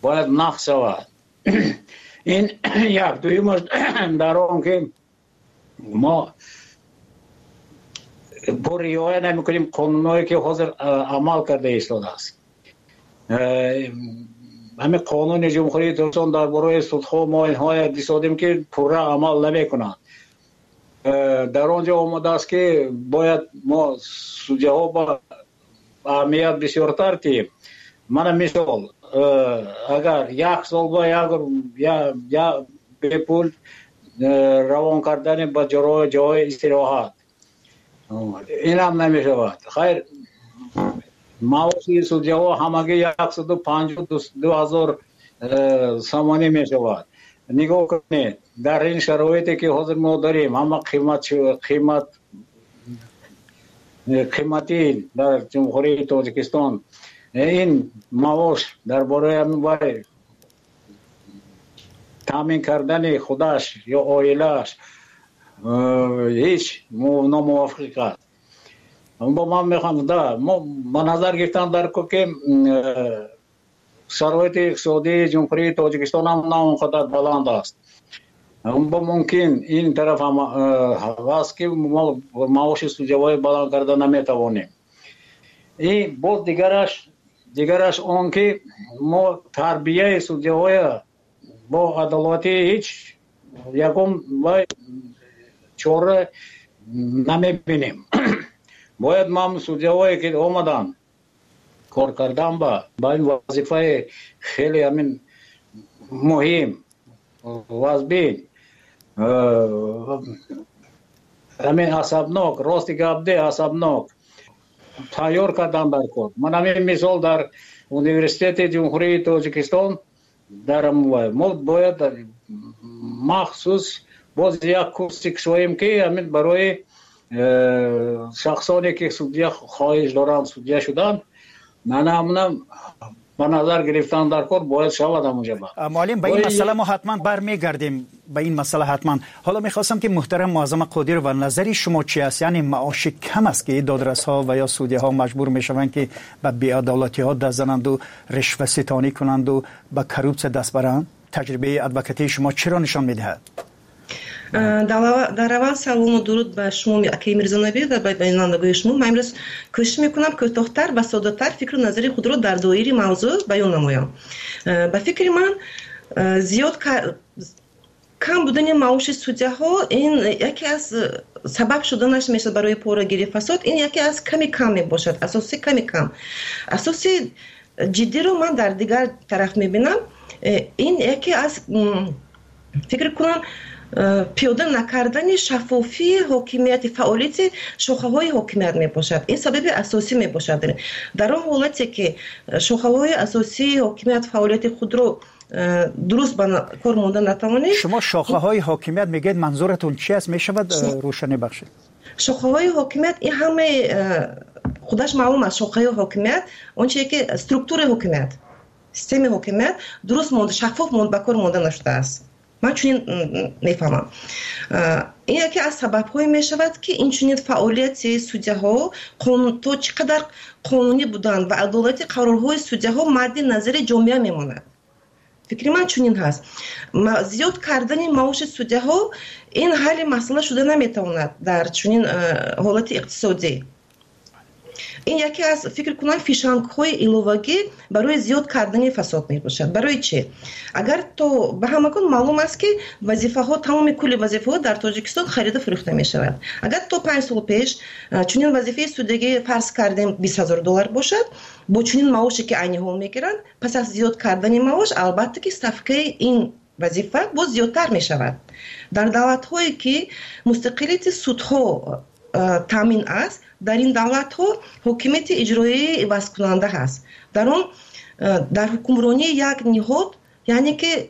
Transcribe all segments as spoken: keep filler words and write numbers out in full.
باید نقض شود. این یک. دویمش در آن که ما پر رعایت نمی‌کنیم قانونایی که حاضر عمل کرده ایستاده است. همین قانون جمهوری ترکستان درباره سودها ما اینها دیدیم که پورا عمل نمی‌کنند. در آنجا آمده است که باید ما سودجه ها با اهمیت بسیارتر که من مثال اگر یک سال با یا به پول روان کردن به جای جای استراحت این هم نمی شود. خیر معاشی سودجه ها همگی صد و پنجاه دو هزار سامانی می شود. نگاه کنید در این شرایطی که حاضر ما داریم همه قیمت قیمت قیمتی در جمهوری تاجیکستان این معاش درباره همین تامین کردن خودش یا عائله‌اش هیچ ناموافق است. اما من میخوام دا ما نظر گرفتم در که شرایط اقتصادی جمهوری تاجیکستان هم نه اونقدر بلند است. اما ممکن این طرف هم هست که ما معاش سودجوی بلند کرده نمیتوانیم. این باز دیگرش دیگرش آن که ما تربیه سودجوی با عدالتی هیچ یکم و چاره نمیبینیم. باید ما سودجوی که آمدن کار کردن با با این وظیفه خیلی همین مهم وزبین همین عصبناک راستی گبده عصبناک تیار کردن در کار. من همین مثال در اونیورسیتت جمهوری تاجیکستان در ما باید مخصوص باز یک کورس کشویم که همین برای شخصانی که سودجه خواهش دارن سودجه شدن من همونم با نظر گرفتن در کار باید شود همونجا. معلم به این مسئله ما حتما برمیگردیم به این مسئله حتما. حالا میخواستم که محترم معظم قادر و نظری شما چی است؟ یعنی معاش کم است که دادرس ها و یا سودی ها مجبور میشوند که به بی‌عدالتی ها دست زنند و رشوه ستانی کنند و به کروپس دست برند؟ تجربه ادوکاتی شما چرا نشان میدهد؟ در اول سلام و درود به شما اکی میرزانوی و به بینندگان شما. من امروز کوشش میکنم کوتاه‌تر و ساده‌تر فکر و نظری خود را در دایره موضوع بیان نمایم. به فکر من زیاد کم بودن معاش سودجه ها این یکی از سبب شدنش میشه برای پورگیری فساد. این یکی از کمی کم میباشد، اساسی کمی کم. اساسی جدی رو من در دیگر طرف میبینم. این یکی از فکر کنم پیاده نکردن شفافی حاکمیت فعالیت شاخه های حاکمیت می باشد. این سبب اساسی می باشد. در آن حالتی که شاخه های اساسی حاکمیت فعالیت خود رو درست به کار ماندن نتوانید. شما شاخه های حاکمیت میگید منظورتون چی است؟ می شود روشنی بخشید؟ شاخه های حاکمیت این همه خودش معلوم است. شاخه های حاکمیت اون چیزی که استرکتور حاکمیت سیستم حاکمیت درست ماند شفاف ماند به کار ماندن نشده است. من چنین میفهمم. این یکی از سبب‌های میشود که این چنین فعالیت سودجه ها قانون تو چقدر قانونی بودن و عدالت قرارهای سودجه ها مد نظر جامعه میماند. فکر من چنین هست. زیاد کردن معاش سودجه ها این حل مسئله شده نمیتواند در چنین حالت اقتصادی. این یکی از فکر کنم فیشنگ های الوگی برای زیاد کردن فساد می باشد. برای چی؟ اگر تو به همگان معلوم است که وظیفه ها تمام کل وظیفه ها در تاجیکستان خرید فروخته می شود. اگر تو پنج سال پیش چنین وظیفه سودگی فرض کردیم بیست هزار دلار باشد با چنین معاشی که عینی ها میگیرند پس از زیاد کردن معاش البته که صفقه این وظیفه باز زیادتر می شود. در دولت هایی که مستقلیت سودها تامین است در این دولت ها حکومت اجرایی عوض کننده هست. در اون در حکمرانی یک نهاد یعنی که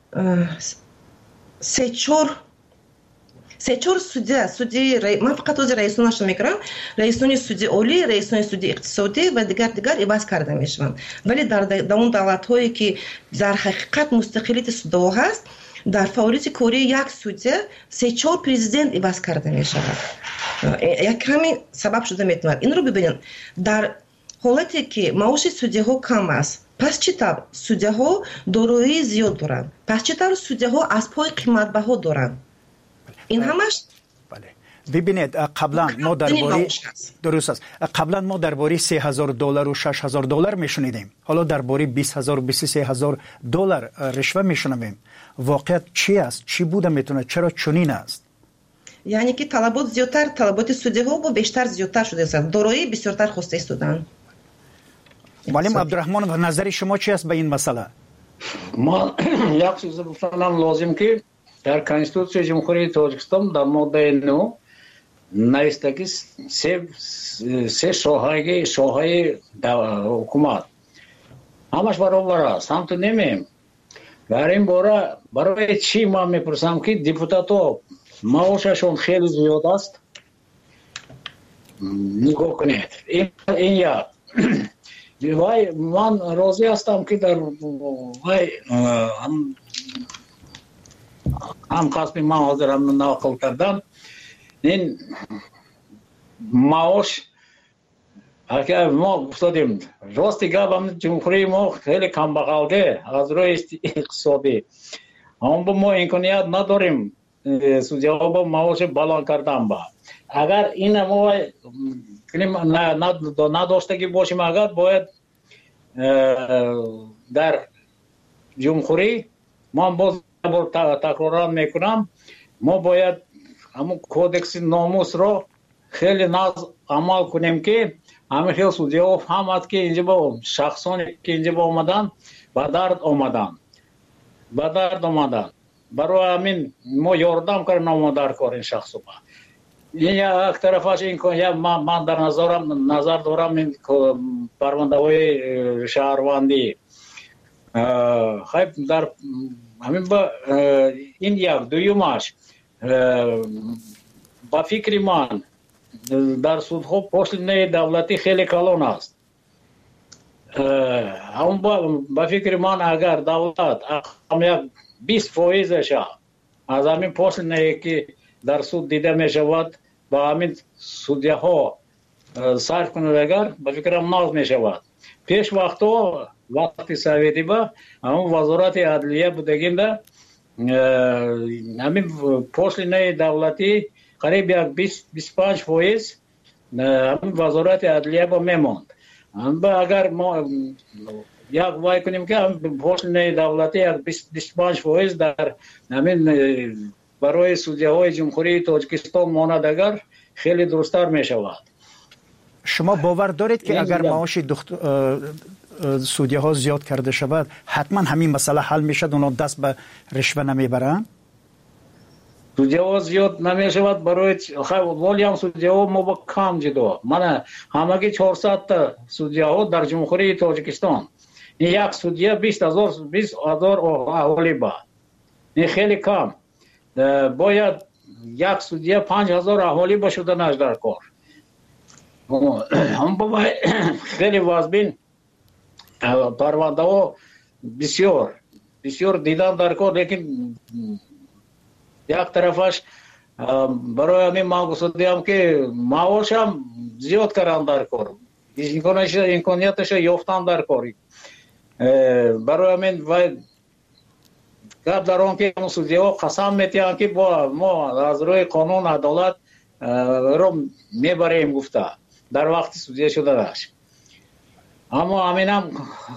سه چهار سه چهار سودی سودی من فقط از رئیسانش میگم رئیسان سودی عالی رئیسان سودی اقتصادی و دیگر دیگر عوض کرده میشوند. ولی در در اون دولت هایی که در حقیقت مستقلیت سودها هست در فعالیت کاری یک سودی سه چهار پرزیدنت عوض کرده می شود. یک کمی سبب شده میتواند. این رو ببینید در حالتی که معاش سودی ها کم است پس چی طور سودیه ها دارایی زیاد دارن؟ پس چی طور سودیه ها اسب‌های قیمت‌بها دارن؟ این همش بله. ببینید قبلا ما درباره درست است قبلا ما درباره سه هزار دلار و شش هزار دلار میشنیدیم، حالا درباره بیست هزار و بیست و سه هزار دلار رشوه میشنویم. واقعیت چی است؟ چی بوده میتونه؟ چرا چنین است؟ یعنی که طلبات زیادتر، طلبات سودیه ها با بیشتر زیادتر شده است، دارایی بسیارتر خواسته استودن. معلم عبدالرحمن و نظر شما چی است به این مسئله؟ ما یک چیز بفرمایم لازم که در کنستیتوسیون جمهوری تاجیکستان در ماده نه نوشته که سه سه شاخه شاخه حکومت همش برابر است. هم تو نمیم در این باره برای چی ما میپرسم که دیپوتاتو معاششون خیلی زیاد است. نگاه کنید این این یا وای من راضی هستم که در وای هم هم قسمی من حاضرم نقل کردن این معاش اگر ما گفتیم راستی گفتم جمهوری ما خیلی کمبغالده از روی اقتصادی، اما با ما امکانیت نداریم سودیه ها با معاش بالا کردن. با اگر این ما نداشته که باشیم، اگر باید در جمهوری ما باز تکرار میکنم ما باید همون کودکس ناموس رو خیلی ناز عمل کنیم که همه خیلی سودیه ها فهمد که اینجا با شخصانی که اینجا با آمدن با درد آمدن با درد آمدن برای همین ما یاردم کردیم ما در کار این شخص با این یک طرفش این که من, من در نظرم نظر دارم این پرونده های شهروندی خیلی در همین با این یک دویمش با فکر من در سودها پشت دولتی خیلی کلان است. هم با, با فکر من اگر دولت هم یک بیست فایزش از همین پشت که در سود دیده می شود با همین سودیه ها صرف کنند، اگر با فکرم ناز می شود. پیش وقتا وقتی سویتی با همون وزارت عدلیه بودگیم ده همین پشت دولتی قریب یک بیست بیست و پنج فایز همین وزارت عدلیه با میماند. اگر ما یک وای کنیم که پشت دولتی یک بیست و پنج فایز در همین برای سودیه های جمهوری تاجیکستان ماند، اگر خیلی درستر می شود. شما باور دارید که اگر معاش سودیه ها زیاد کرده شود حتما همین مسئله حل می شد، اونا دست به رشوه نمی برن؟ سودیه ها زیاد نمی شود برای ولی هم سودیه ها ما با کم جدا من همگی چهارصد تا سودیه ها در جمهوری تاجیکستان این یک سودیه بیست هزار بیست هزار اهالی با این خیلی کم. باید یک سودیه پنج هزار اهالی با شدنش در کار. هم با خیلی وازبین پرونده ها بسیار بسیار دیدن در کار، لیکن یک طرفش برای همین ما گفتیم که معاش هم زیاد کردن در کار، امکانیتش یافتن در کاری. برای همین باید گپ در آن که سودیه ها قسم میتیان که با ما از روی قانون عدالت رو میبریم گفته در وقت سودیه شده داشت، اما همین هم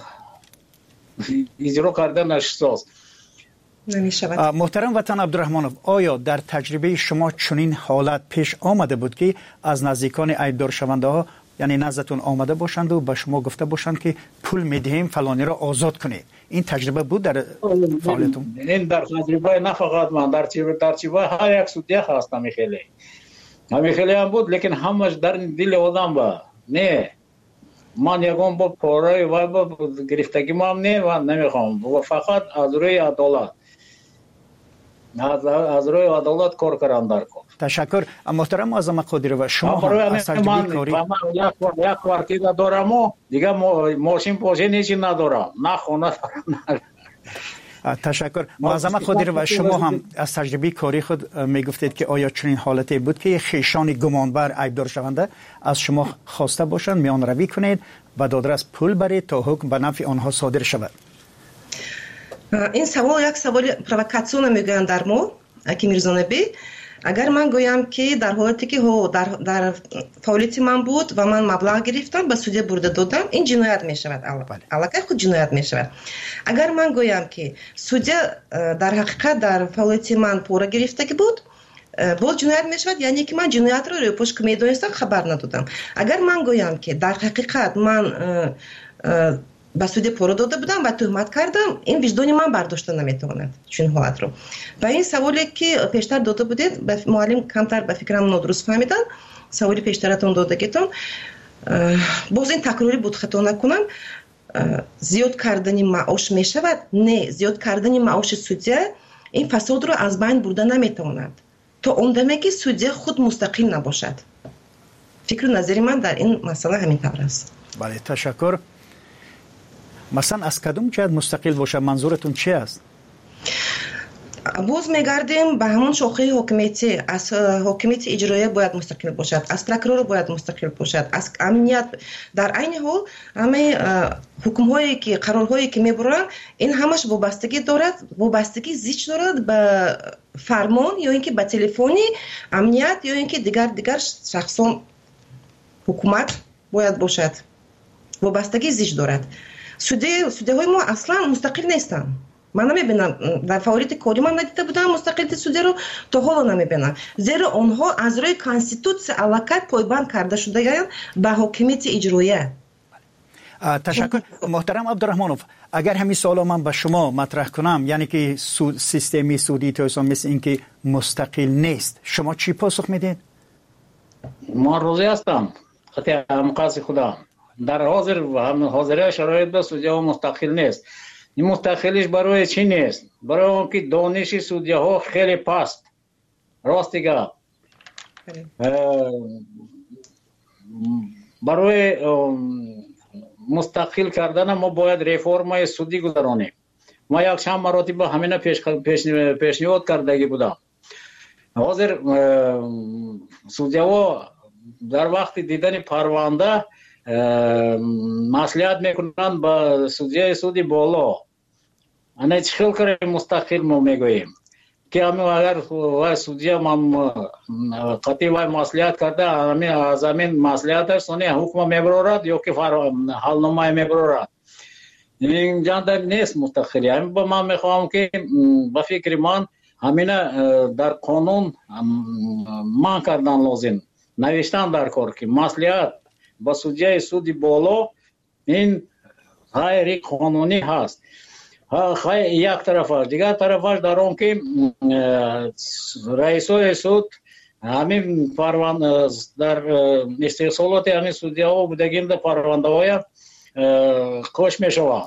اجرا کردن نشست. محترم وطن عبدالرحمنوف، آیا در تجربه شما چنین حالت پیش آمده بود که از نزدیکان عیبدار شونده ها یعنی نزدتون آمده باشند و به شما گفته باشند که پول میدهیم فلانی را آزاد کنید؟ این تجربه بود در فعالیتون؟ این در تجربه نه فقط من، در تجربه هر یک سودیه هست همی خیلی همی خیلی هم بود، لیکن همش در دل آدم با نه من یکم با پاره و با گرفتگی ما هم نه و نمیخوام و فقط از روی عدالت از روی عدالت کار کردن در کار. تشکر محترم معظم قادری و شما هم از تجربه کاری یک کارکیده دارم و دیگه ماشین پاشین هیچی ندارم، نه خونه دارم. تشکر. معظم قادر و شما هم از تجربه کاری خود میگفتید که آیا چنین حالتی بود که خیشان گمانبر عیبدار شونده از شما خواسته باشند میان روی کنید و دادرس پول برید تا حکم به نفع آنها صادر شود؟ این سوال یک سوال پرووکاسیون میگویند در ما اکی میرزانبی. اگر من گویم که در حالتی که در در فعالیت من بود و من مبلغ گرفتم به سودی برده دادم، این جنایت می شود. علاقه خود جنایت می شود. اگر من گویم که سودی در حقیقت در فعالیت من پول گرفته که بود، بود جنایت می شود، یعنی که من جنایت رو روی پشت که می دانستم خبر ندادم. اگر من گویم که در حقیقت من با سودی پول داده بودم و تهمت کردم، این وجدان من برداشته نمیتواند چون حالت رو. و این سوالی که پیشتر داده بودید به معلم کمتر به فکرم نادرست فهمیدن. سوالی پیشترتون دادگیتون باز این تکراری بود، خطا نکنم. زیاد کردن معاش می شود؟ نه، زیاد کردن معاش سودی این فساد رو از بین برده نمیتواند تا اون دمی که سودی خود مستقل نباشد. فکر و نظری من در این مسئله همین طور است. بله، تشکر. مثلا از کدوم جهت مستقل باشه؟ منظورتون چی است؟ باز میگردیم به همون شاخه حکومتی. از حکومت اجرایی باید مستقل باشد، از پروکرور باید مستقل باشد، از امنیت. در عین حال همه حکم هایی که قرار هایی که میبرن این همش وابستگی دارد، وابستگی زیچ دارد به فرمان یا اینکه به تلفنی امنیت یا اینکه دیگر دیگر شخصان حکومت باید باشد. وابستگی زیچ دارد. سودی سودی های ما اصلا مستقل نیستن. من نمیبینم در فعالیت کاری من ندیده بودم مستقلیت سودی رو، تا حالا نمیبینم، زیرا آنها از روی کانستیتوسیون علاقه پایبند کرده شده به حکومت اجرایی. تشکر. محترم عبدالرحمنوف، اگر همین سوال من به شما مطرح کنم، یعنی که سود سیستمی سودی توسان مثل این که مستقل نیست، شما چی پاسخ میدید؟ ما روزی هستم خطی مقاصد خدا در حاضر و هم حاضره شرایط به سودی ها مستقل نیست. این مستقلیش برای چی نیست؟ برای اون که دانش سودی ها خیلی پست. راست دیگه برای مستقل کردن ما باید ریفورم سودی گذرانیم. ما یک چند مراتب همینه پیش پیشنهاد کردگی بودم. حاضر سودی ها در وقت دیدن پرونده مسئولیت میکنند با سودی سودی بالا. انا چه خیلی کاری مستقل ما میگوییم که همین اگر سودی هم قطعی و مسئولیت کرده همین از همین مسئولیتش سونی حکم میبرارد یا که حالنامه میبرارد. این جان نیست مستقلی. همین با من میخوام که با فکر من همین در قانون من کردن لازم، نوشتن در کار که مسئولیت با سودی سودی بالا این غیر قانونی هست. خیلی یک طرفش، دیگر طرفش در اون که رئیسای سود همین پرونده در استحصالات همین سودی ها بودگیم در پرونده های کش می شود.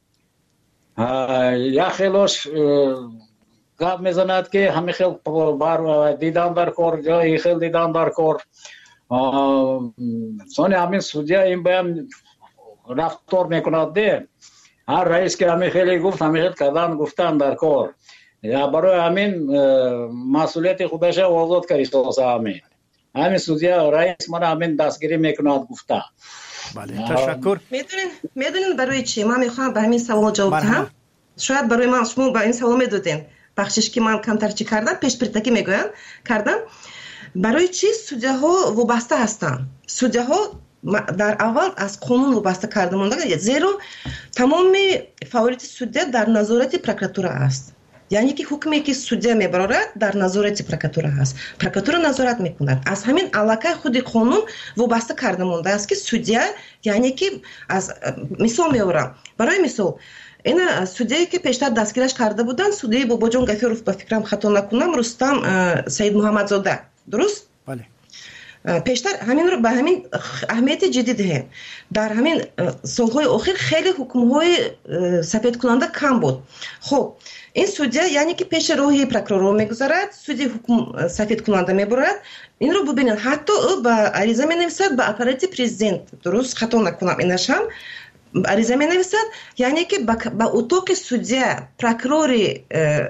یک خیلیش گپ میزند که همین خیلی بر دیدن در کار یا این خیلی دیدن در کار سانی همین سودی این باید رفتار میکند ده. هر رئیس که همین خیلی گفت همین خیلی کردن گفتن در کار یا برای همین مسئولیت خودش آزاد کردی سازه همین همین سودی رئیس من همین دستگیری میکند گفته. بله، تشکر. میدونین میدونین برای چی من میخوام به همین سوال جواب بدم؟ شاید برای من شما با این سوال میدادین بخشش که من کمتر چی کردم پیش پرتکی میگوین کردم. برای چی سودی ها وابسته هستن؟ سودی ها در اول از قانون وابسته کرده مونده، زیرا تمام فعالیت سودی در نظارت پروکراتور است. یعنی که حکمی که سودی میبرد در نظارت پروکراتور است. پروکراتور نظارت میکند. از همین علاقه خود قانون وابسته کرده مونده است که سودی، یعنی که از مثال میارم، برای مثال این سودی که پیشتر دستگیرش کرده بودن سودی باباجان گفیروف به فکرم خطا نکنم رستم سید محمد زاده، درست؟ بله. پیشتر همین رو به همین اهمیت جدی دهیم. در همین سالهای اخیر خیلی حکم‌های سفید کننده کم بود. خب این سودی یعنی که پیش روی پروکرور میگذارد، سودی حکم سفید کننده میبرد. این رو ببینید حتی او با عریضه مینویسد به اپارات پرزیدنت، درست خطا نکنم اینش هم عریضه می نویسد، یعنی که با اتاق سودیا پروکوروری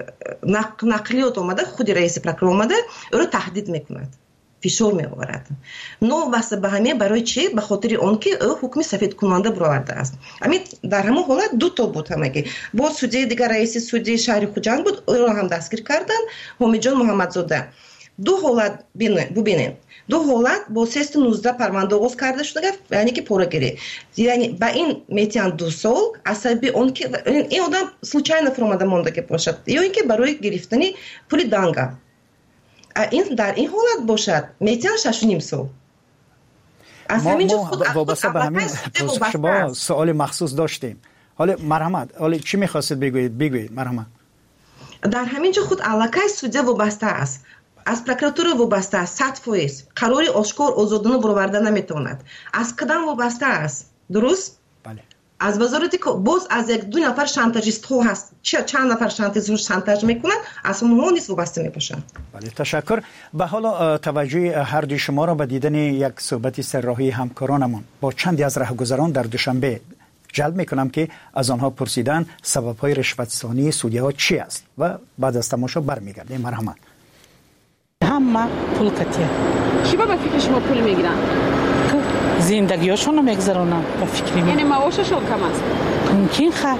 نقلیات اومده، خود رئیس پروکور اومده او رو تهدید میکند، فشار می آورد. نو واسه به همه برای چی؟ به خاطر اون که او حکم سفید کننده برآورده است. همین در همون حالت دو تا بود، همگی با سودی دیگر رئیس سودی شهر خوجند بود، او رو هم دستگیر کردن، حامد جان محمدزاده. دو حالت ببینید، دو حالت با سیست نوزده پرونده آغاز کرده شده، یعنی که پورگیری، یعنی با این میتیان دو سال عصبی اون که این آدم случайно فرامده مونده که باشد، یا اینکه برای گرفتن پول دانگا این در این حالت باشد میتیان شش و نیم سال. از همینجا خود وابسته به همین پرسش شما سوال مخصوص داشتیم. حالا مرحمت، حالا چی میخواستید بگویید؟ بگویید مرحمت. در همینجا خود علاقه سودیا وابسته است، از پروکراتور وابسته است، صد فیصد قراری آشکار آزادانه برآورده نمیتواند. از کدام وابسته است؟ درست؟ بله. از وزارتی که باز از یک دو نفر شانتاژیست ها هست، چه چند نفر شانتاژ شانتاژ میکنند، از اونها نیست وابسته میباشند. بله، تشکر. به حالا توجه هر دوی شما را به دیدن یک صحبت سرراهی همکارانمون با چندی از راهگذران در دوشنبه جلب میکنم که از آنها پرسیدن سبب‌های رشوت‌ستانی سودی‌ها چی است و بعد از تماشا برمیگردیم. مرحمت. همه پول کتیه. چی با فکر شما پول میگیرن؟ زندگیاشون رو میگذرونن با فکری می. یعنی معاششون کم است؟ ممکن خواهد.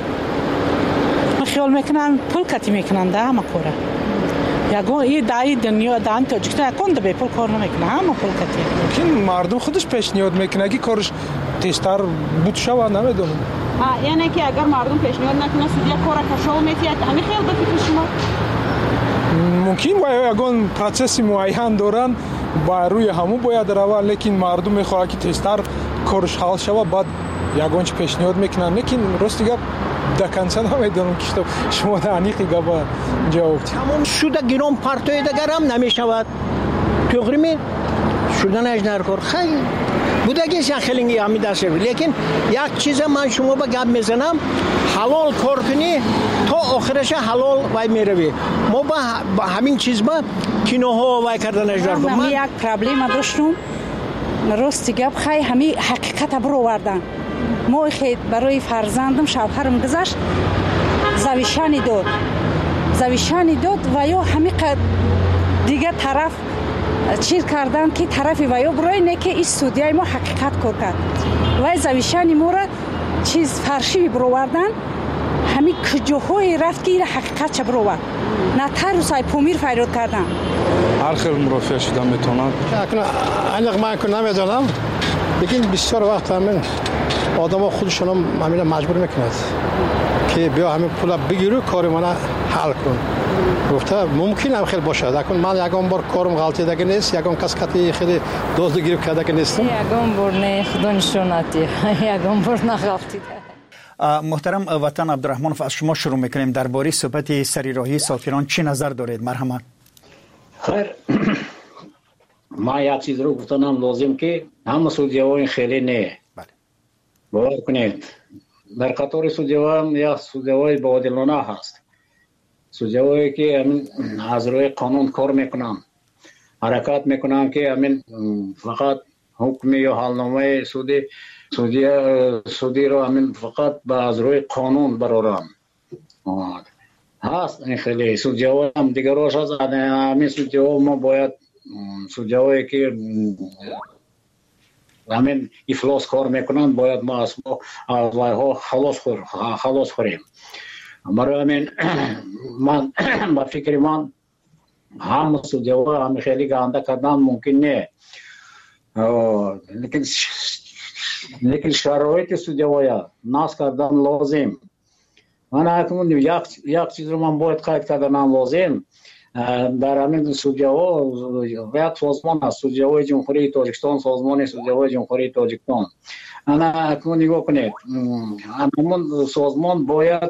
من خیال میکنم پول کتی میکنن ده همه کاره. یکون این دایی دنیا دان تاجیکستان یکون دبی پول کار نمیکنه، همه پول کتی. ممکن مردم خودش پیشنهاد میکنه اگه کارش تیزتر بود شود نمیدونم. یعنی که اگر مردم پیشنهاد نکنه سودیا کار کشو میتید، همین خیال به فکر شما؟ ممکن باید اگون پروسس معین دارن با روی همو باید روان، لیکن مردم میخواد که تیزتر کارش حل شود بعد یگانچ پیشنهاد میکنن، لیکن راست دیگه دکنسه نمیدونم که شما دانیقی گفت جواب تمام شده گیرم پرتوی دیگر هم نمیشود توغری می شدن اجنر کار خیلی بودگی خیلی همی دسته، لیکن یک چیز من شما با گپ میزنم، حلال کار کنی تا آخرش حلال وای میروی. ما با همین چیز ما کینوها وای کردن اجرا کنم. من یک پرابلم داشتم، راستی گپ خیلی همی حقیقت برو وردن. ما خیلی برای فرزندم شوهرم گذشت زویشانی داد زویشانی داد و یا همی دیگه طرف چیر کردن که طرف ویا برای نه که این سودیای ما حقیقت کار کرد و زویشانی ما را چیز فرشی برووردن، همین کجاهای رفت که این حقیقت چه بروورد نه تر سای پومیر فریاد کردن. هر خیلی مرافع شدم میتونم انق من که نمیدونم، لیکن بسیار وقت همین آدم ها خودشون هم همین مجبور میکند که بیا همین پول بگیرو کار من حل کن. گفته ممکن هم خیلی باشه، لیکن من یکم بار کارم غلطی دیگه نیست، یکم کس کتی خیلی دوست گیرو کرده که نیستم. یکم بار نه خدا نشوناتی، یکم بار نغلطی. محترم وطن عبدالرحمن، از شما شروع میکنیم. درباره صحبت سریراهی سفیران چی نظر دارید؟ مرحمت. خیر، ما یک چیز رو گفتم لازم که همه سودیاوین خیلی نه. بله. باور کنید در قطار سودیاوان یا سودیاوی بادلانه هست، سودیاوی که همین از روی قانون کار میکنن، حرکت میکنن که همین فقط حکم یا حالنامه سودی سودی سودی رو همین فقط با از روی قانون برارن هست. این خیلی سودیاوی هم دیگراش هست. همین سودیاوی ما باید سودیاوی که همین افلاس کار میکنن باید ما از ها خلاص خور خلاص خوریم. برای همین من با فکر من هم سودیاوی هم خیلی گنده کردن ممکن نه، لیکن لیکن شرایط سودیاوی ناس کردن لازم. من اکنون یک یک چیز رو من باید قید کردن لازم. در همین سودیاوی یک سازمان است، سودیاوی جمهوری تاجیکستان، سازمان سودیاوی جمهوری تاجیکستان. انا اکنون نگاه کنید، همون سازمان باید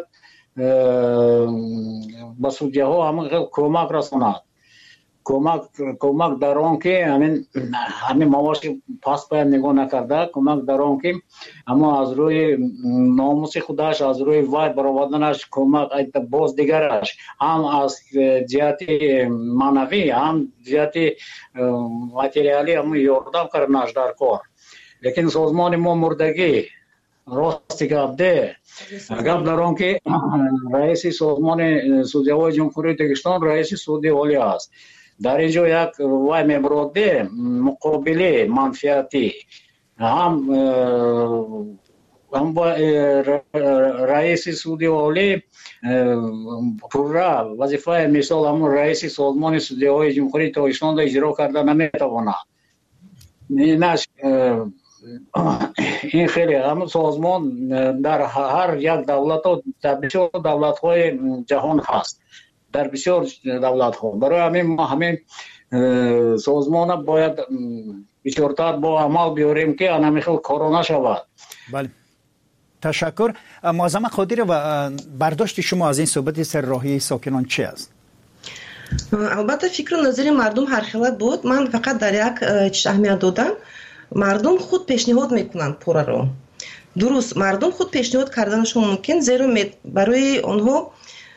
با سودیاها همون کمک رساند، کمک کمک در آن که همین همین معاش پاس باید نگاه نکرده، کمک در آن که اما از روی ناموس خودش، از روی وای برآوردنش کمک باز دیگرش، هم از جهت معنوی هم جهت ماتریالی هم یاردم کردنش در کار. لیکن سازمان ما مردگی راستی گفته گفت در آن که رئیس سازمان سودی‌های جمهوری داغستان رئیس سودی عالی است. در اینجا یک وای میبرده مقابله منفیتی هم هم با رئیس سودی عالی پورا وظیفه مثال همون رئیس سازمان سودی‌های جمهوری داغستان را اجرا کرده نمیتواند. اینش این خیلی همون سازمان در هر یک دولت و در بسیار دولت های جهان هست، در بسیار دولت ها. برای همین ما همین سازمان باید بسیارتر با عمل بیاریم که انمیخل کارو نشود. بله تشکر. معظم قادری و برداشت شما از این صحبت سرراهی ساکنان چی است؟ البته فکر و نظر مردم هر خیلت بود. من فقط در یک چیز اهمیت دادم. مردم خود پیشنهاد میکنند پورا رو. درست مردم خود پیشنهاد کردنشون ممکن، زیرا برای آنها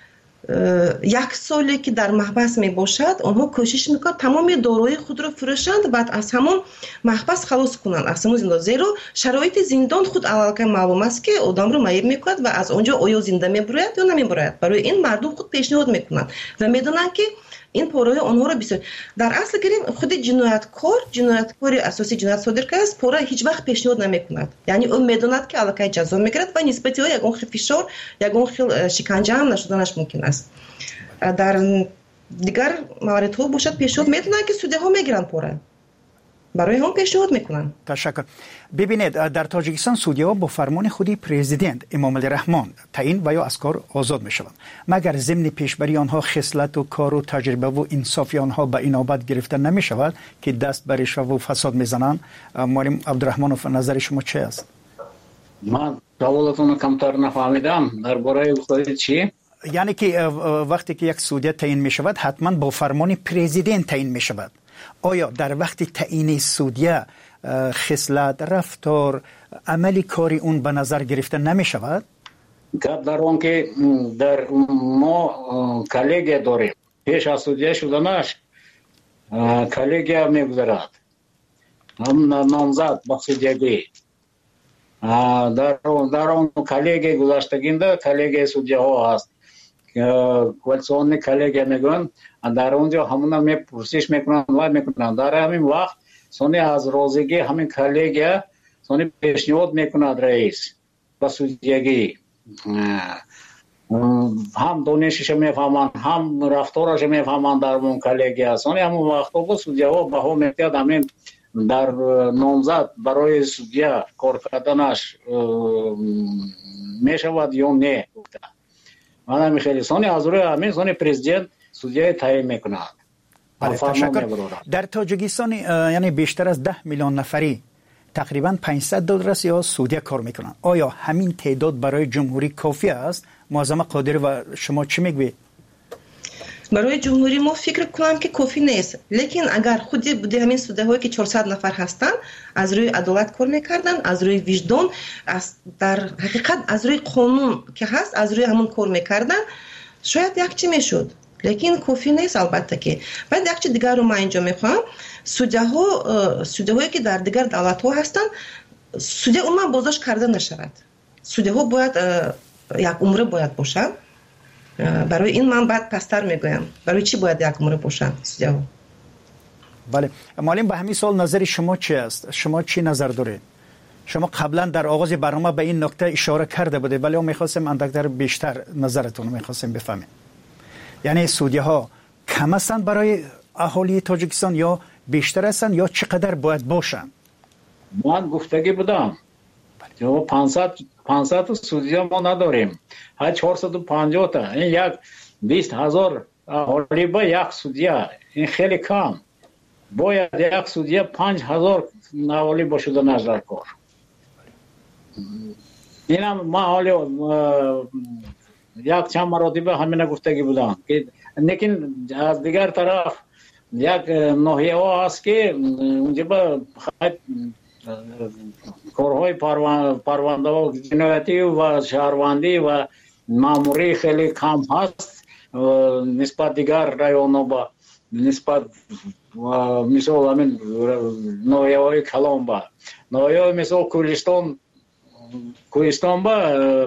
یک سالی که در محبس می باشد آنها کوشش میکنند تمام دارایی خود رو فروشند بعد از همون محبس خلاص کنند از همون زندان، زیرا شرایط زندان خود اول معلوم است که آدم رو معیب میکند و از اونجا آیا زنده میبراید یا نمیبراید. برای این مردم خود پیشنهاد میکنند و میدونند که این پورای آنها را بسیار در اصل گریم خود جنایتکار جنایتکار اساسی جنایت صادر کرده است پورا هیچ وقت پیشنهاد نمیکند، یعنی او میداند که الکی جزا میگیرد و نسبت او یگان خیلی فشار یگان خیلی شکنجه هم نشدنش ممکن است. در دیگر مواردها باشد پیشنهاد میدونند که سوده ها میگیرند پورا برای هم پیشنهاد میکنن. تشکر. ببینید در تاجیکستان سودی‌ها با فرمان خودی پرزیدنت امام علی رحمان تعیین و یا از کار آزاد میشوند مگر ضمن پیشبری آنها خصلت و کار و تجربه و انصافی آنها به اینابت گرفته نمیشود که دست بر رشوه و فساد میزنند. معلم عبدالرحمن نظر شما چه است؟ من سوالتون کمتر نفهمیدم. درباره خودت چی؟ یعنی که وقتی که یک سودی تعیین میشود حتما با فرمان پرزیدنت تعیین میشود. آیا در وقت تعیین سودیه خصلت رفتار عملی کاری اون به نظر گرفته نمی شود؟ گپ در اون که در ما کلیگه داریم پیش از سودیه شدنش کلیگه میگذرد هم نامزد با سودیگی در اون کلیگه گذاشتگینده کلیگه سودیه ها هست کوالسیون کلیگه میگن در اونجا همونا می پرسش میکنن و میکنن در همین وقت سونی از روزگی همین کلیگه سونی پیشنهاد میکند رئیس با سودیگی هم دانشش میفهمن هم رفتارش میفهمن در اون کلیگه سونی همون وقت با سودیه ها به هم میتید همین در نامزد برای سودیه کار کردنش میشود یا نه. من میخوام سونی از روی همین سونی پرزیدنت سودیه تعیین میکند. تشکر. در تاجیکستان یعنی بیشتر از ده میلیون نفری تقریبا پانصد دلار یا سودیه کار میکنن. آیا همین تعداد برای جمهوری کافی است؟ معظم قادری و شما چی میگوید؟ برای جمهوری ما فکر کنم که کافی نیست، لیکن اگر خودی بوده همین سوده هایی که چهارصد نفر هستن از روی عدالت کار میکردن، از روی وجدان، از در حقیقت از روی قانون که هست از روی همون کار میکردن شاید یک چی میشد، لیکن کافی نیست البته که. بعد یک چیز دیگر رو من اینجا میخوام، سوده ها سوده هایی که در دیگر دولت ها هستن سوده اون من بازداشت کرده نشود، سوده ها باید یک عمره باید باشن. برای این من بعد پستر میگویم برای چی باید یک عمره باشن سوده ها. بله معلم به همین سوال نظر شما چی است؟ شما چی نظر دارید؟ شما قبلا در آغاز برنامه به این نکته اشاره کرده بوده ولی ما میخواستیم اندکتر بیشتر نظرتون رو میخواستیم بفهمیم. یعنی سودی ها کم هستند برای اهالی تاجیکستان یا بیشتر هستند یا چقدر باید باشند؟ من گفتگی بودم جو پانصد پانصد سودی ها ما نداریم، ها چهارصد و پنجاه تا، این یک بیست هزار اهالی با یک سودی، این خیلی کم. باید یک سودی پنج هزار اهالی باشده نظر کار. اینم ما حالی یک چند مراتبه همین گفتگی بودم که لیکن از دیگر طرف یک ناحیه ها هست که اونجا با کارهای پرونده و جنایتی و شهروندی و ماموری خیلی کم هست نسبت دیگر رایون ها با نسبت مثال همین ناحیه های کلان با ناحیه های مثال کردستان کوهستان با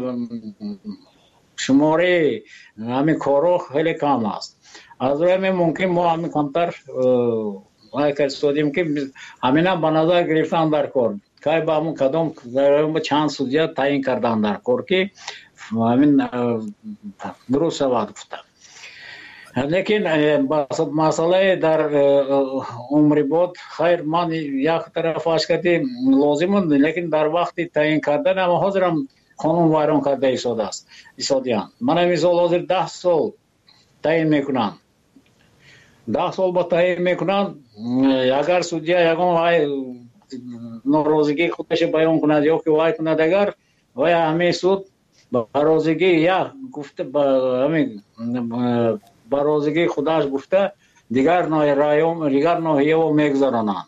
شماره همین کارو خیلی کم است. از روی ممکن ما همین کمتر وای که سودیم که همینا به نظر گرفتن در کار که با همون کدام با چند سودیا تعیین کردن در کار که همین درست شود گفتم. لیکن مسئله در عمری بود خیر من یک طرف اش کردیم لازم است لیکن در وقتی تعیین کردن اما حاضرم قانون ویران کرده ایستاده است ایستادیان. من مثال حاضر ده سال تعیین میکنم ده سال با تعیین میکنن اگر سودیا یکم وای ناراضگی خودش بیان کند یا که وای کند اگر وای همه سود با ناراضگی یا گفته با همین با ناراضگی خودش گفته دیگر نای رایوم دیگر ناحیه و میگذارانند.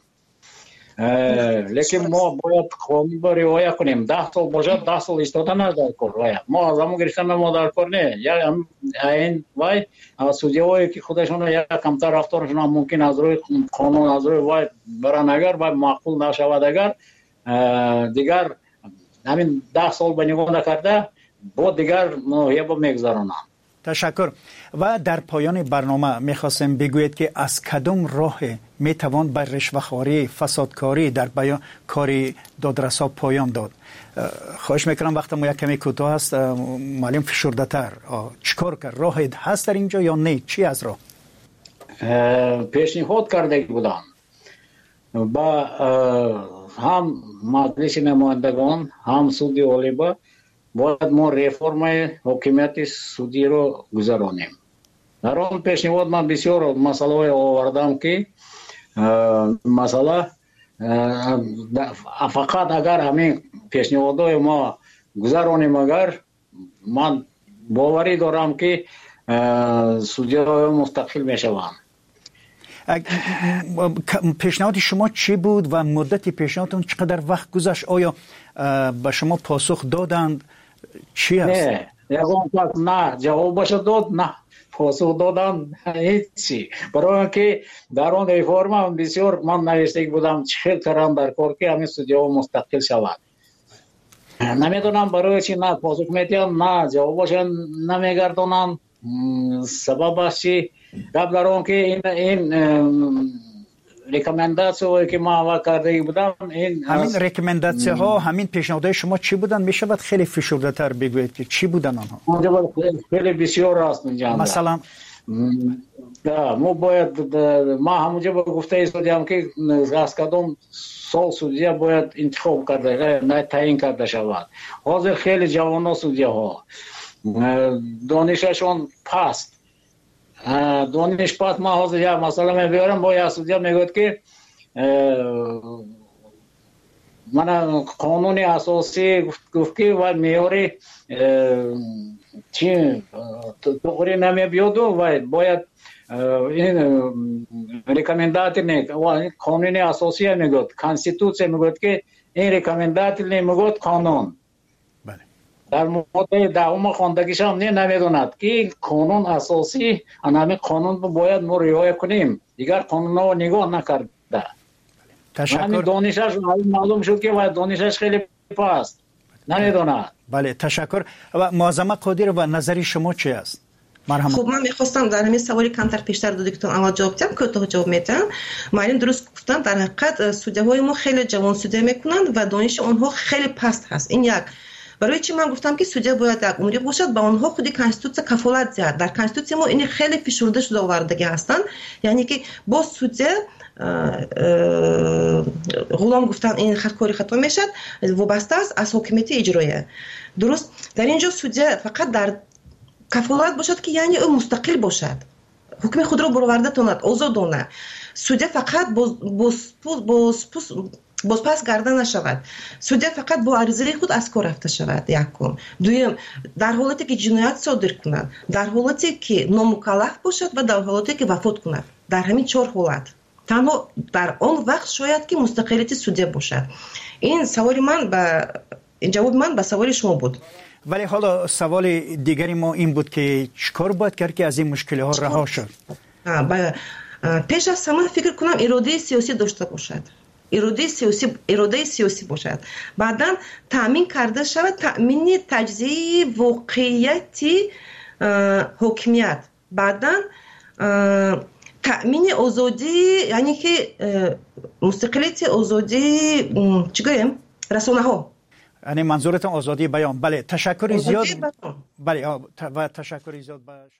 لیکن ما باید قانون با رعایت کنیم. ده سال باشد ده سال ایستادن از در کار ما از همون گرفتن ما در کار نه یا این وای سودیایی که خودشون یا کمتر رفتارشون ممکن از روی قانون از روی وای برن اگر وای معقول نشود اگر دیگر همین ده سال به نگاه نکرده با دیگر ناحیه با میگذارانند. تشکر. و در پایان برنامه میخواستم بگویید که از کدام راه میتوان بر رشوه‌خواری فسادکاری در بیان کاری دادرسا پایان داد؟ خواهش میکنم وقت ما یک کمی کوتاه است معلم فشرده تر چیکار کرد؟ راهی هست در اینجا یا نه؟ چی از راه؟ پیشنهاد کرده بودم با هم مجلس نمایندگان هم سودی عالی با باید ما ریفرم حکومت سودی رو گذرانیم. در آن پیشنهاد من بسیار مسئله آوردم که مسئله فقط اگر همین پیشنهادهای ما گذرانیم اگر من باوری دارم که سودی‌های مستقل میشوند. پیشنهاد شما چی بود و مدت پیشنهادتون چقدر وقت گذشت؟ آیا به شما پاسخ دادند؟ چی است؟ نه یکم پس نه جوابش داد نه پاسخ دادن هیچی. برای اینکه در آن ریفرم بسیار من نوشته بودم چه کردن در کار که همین سودیا مستقل شود. نمیدونم برای چی نه پاسخ میدن نه جوابش نمیگردونن. سببش چی؟ قبل در آن که این این ریکامنداسیون که ما اول کرده بودم این همین ریکامنداسیون ها همین پیشنهادهای شما چی بودن؟ میشود خیلی فشرده تر بگویید که چی بودن آنها؟ اونجا خیلی بسیار است اینجا. مثلا ما باید ما همونجا گفته ایستادیم که از کدام سال سودیا باید انتخاب کرده نه تعیین کرده شود. حاضر خیلی جوانان سودیا ها دانششون پست دانش پس ما حاضر یا مثلا میبرم با یا سودیا میگوید که من قانون اساسی گفت که و میاری چی توری نمیبیاد و باید این ریکامندات نه قانون اساسی میگوید کانستیتوسیون میگوید که این ریکامندات نمیگوید قانون. در مورد دوم خواندگیش هم نمیدوند که قانون اساسی همین قانون باید ما رعایت کنیم. دیگر قانون ها نگاه نکرده. تشکر. دانشش معلوم شد که باید دانشش خیلی پست نمیدوند. بله تشکر. و معظمه قادر و نظری شما چی است؟ مرحبا. خب من میخواستم در همین سوالی کمتر پیشتر دو دکتر اول جواب بدم که تو جواب میدم. معلم درست گفتن در حقیقت سودی‌های ما خیلی جوان سودی میکنند و دانش آنها خیلی پست هست. این یک. برای چی من گفتم که سودیا باید یک عمری باشد با آنها خودی کانستیتوسیون کفالت زد. در کانستیتوسیون ما این خیلی فشرده شده آوردگی هستند. یعنی که با سودیا غلام گفتن این کاری خطا میشد وابسته است از حکومت اجرایی. درست در اینجا سودیا فقط در کفالت باشد که یعنی او مستقل باشد. حکم خود را برآورده کند، آزادانه. سودیا فقط باز باز باز بازپس گردن نشود. سودیا فقط با عریضه خود از کار رفته شود. یکم. دوم در حالتی که جنایت صادر کند، در حالتی که نامکلف باشد و در حالتی که وفات کند. در همین چهار حالت. تنها در آن وقت شاید که مستقلیت سودیا باشد. این سوال من به جواب من به سوال شما بود. ولی حالا سوال دیگری ما این بود که چیکار باید کرد که از این مشکل ها رها شد؟ پیش از همه فکر کنم اراده سیاسی داشته باشد. اراده سیاسی اراده سیاسی باشد. بعداً تامین کرده شود تامین تجزیه واقعیتی حکمیت. بعداً تامین آزادی، یعنی که مستقلیت آزادی چی گویم رسانه ها. یعنی منظورتون آزادی بیان. بله تشکر زیاد. بله و تشکر زیاد.